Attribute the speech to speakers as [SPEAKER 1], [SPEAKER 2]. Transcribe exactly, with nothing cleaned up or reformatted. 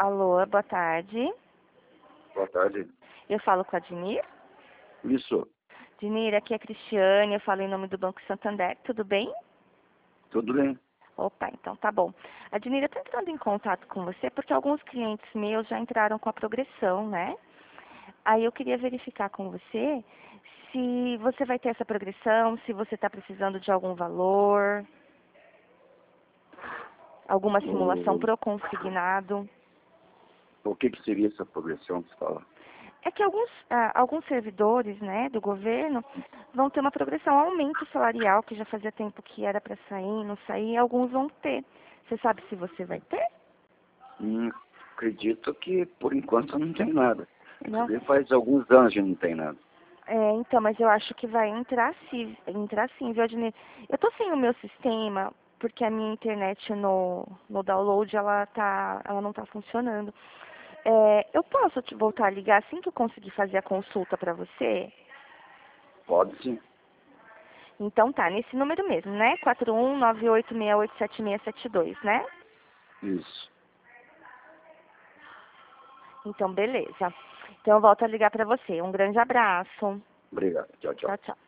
[SPEAKER 1] Alô, boa tarde.
[SPEAKER 2] Boa tarde.
[SPEAKER 1] Eu falo com a Dinir.
[SPEAKER 2] Isso.
[SPEAKER 1] Dinir, aqui é a Cristiane, eu falo em nome do Banco Santander, tudo bem?
[SPEAKER 2] Tudo bem?
[SPEAKER 1] Opa, então tá bom. A Dinir, eu tô entrando em contato com você porque alguns clientes meus já entraram com a progressão, né? Aí eu queria verificar com você se você vai ter essa progressão, se você está precisando de algum valor, alguma simulação
[SPEAKER 2] O,
[SPEAKER 1] pro consignado.
[SPEAKER 2] o que, que seria essa progressão que você fala?
[SPEAKER 1] É que alguns, ah, alguns servidores, né, do governo vão ter uma progressão, um aumento salarial, que já fazia tempo que era para sair, não sair, alguns vão ter. Você sabe se você vai ter?
[SPEAKER 2] Hum, acredito que por enquanto não tem nada.
[SPEAKER 1] Não?
[SPEAKER 2] Inclusive faz alguns anos que não tem nada.
[SPEAKER 1] É, então, mas eu acho que vai entrar sim, entrar sim, viu, Adnir? Eu tô sem o meu sistema, porque a minha internet no, no download, ela, tá, ela não tá funcionando. É, eu posso te voltar a ligar assim que eu conseguir fazer a consulta para você?
[SPEAKER 2] Pode sim.
[SPEAKER 1] Então tá, nesse número mesmo, né? quatro um nove oito seis oito sete seis sete dois, né?
[SPEAKER 2] Isso.
[SPEAKER 1] Então, beleza. Então eu volto a ligar para você. Um grande abraço.
[SPEAKER 2] Obrigado. Tchau, tchau.
[SPEAKER 1] Tchau, tchau.